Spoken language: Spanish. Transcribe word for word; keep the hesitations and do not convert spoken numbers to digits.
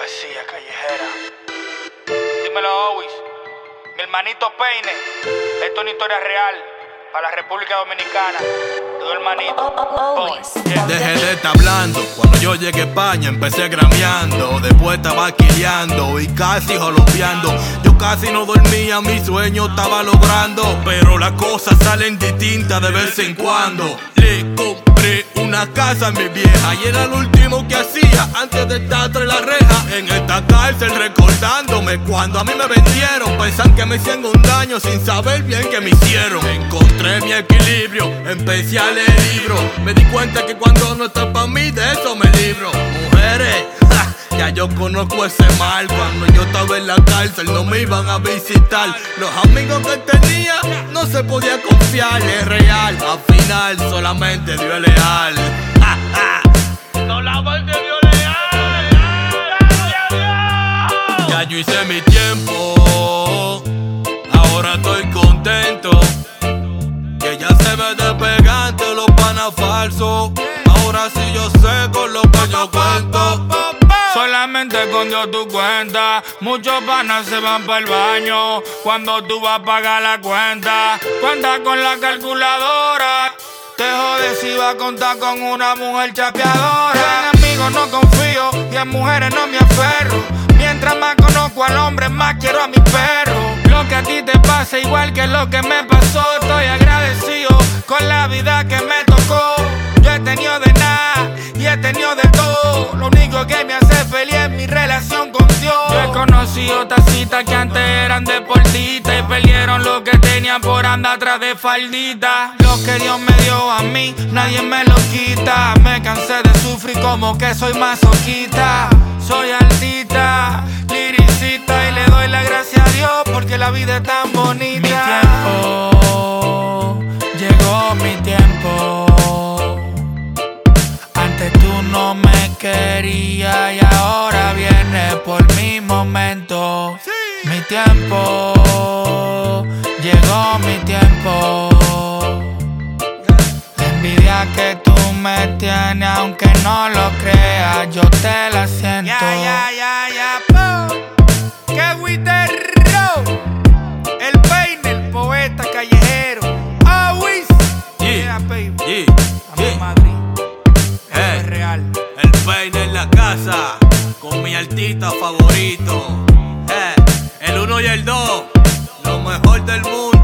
poesía callejera. Dímelo, Owis. Mi hermanito Peine. Esto es una historia real para la República Dominicana. Tu hermanito. Boy. Dejé de estar hablando. Cuando yo llegué a España empecé grameando. Después estaba quilleando y casi jolopeando. Yo casi no dormía, mi sueño estaba logrando. Pero las cosas salen distintas de vez en cuando. Le compré una casa a mi vieja y era lo último que hacía antes de estar tras la reja. En esta cárcel recordándome cuando a mí me vendieron. Pensan que me hicieron un daño sin saber bien que me hicieron. Encontré mi equilibrio, empecé a leer libros. Me di cuenta que cuando no está pa' mí, de eso me libro. Mujeres, ja, ya yo conozco ese mal. Cuando yo estaba en la cárcel no me iban a visitar. Los amigos que tenía no se podía confiar, es real. Al final solamente Dios es leal. Ja, ja. Solamente Dios es leal. Ya yo hice mi tiempo, ahora estoy contento. Que ya se me despegaste los panas falsos. Ahora sí yo sé con lo que yo cuento. Solamente con Dios tú cuentas. Muchos panas se van para el baño cuando tú vas a pagar la cuenta. Cuenta con la calculadora. Te jodes si vas a contar con una mujer chapeadora. En amigos no confío y en mujeres no me aferro. Mientras más conozco al hombre, más quiero a mi perro. Lo que a ti te pasa igual que lo que me pasó. Estoy agradecido con la vida que me tocó. Yo he tenido de nada y he tenido de todo. Lo único que me hace feliz es mi relación con Dios. Yo he conocido tacitas que antes eran deportistas y perdieron lo que tenían por andar atrás de falditas. Lo que Dios me dio a mí, nadie me lo quita. Me cansé de sufrir como que soy masoquista. Soy altita, liricita y le doy la gracia a Dios porque la vida es tan bonita. Mi tiempo, llegó mi tiempo. Antes tú no me querías y ahora viene por mi momento. Sí. Mi tiempo, llegó mi tiempo. La envidia que tú me tienes, aunque no lo creas, yo te la siento. Ya, ya, ya, ya, po. Que guitarro. El Peine, el poeta callejero. Owis. Yeah, yeah, baby. Yeah, a yeah. mi Madrid. Hey, es real. El Peine en la casa, con mi artista favorito. Hey, el uno y el dos, lo mejor del mundo.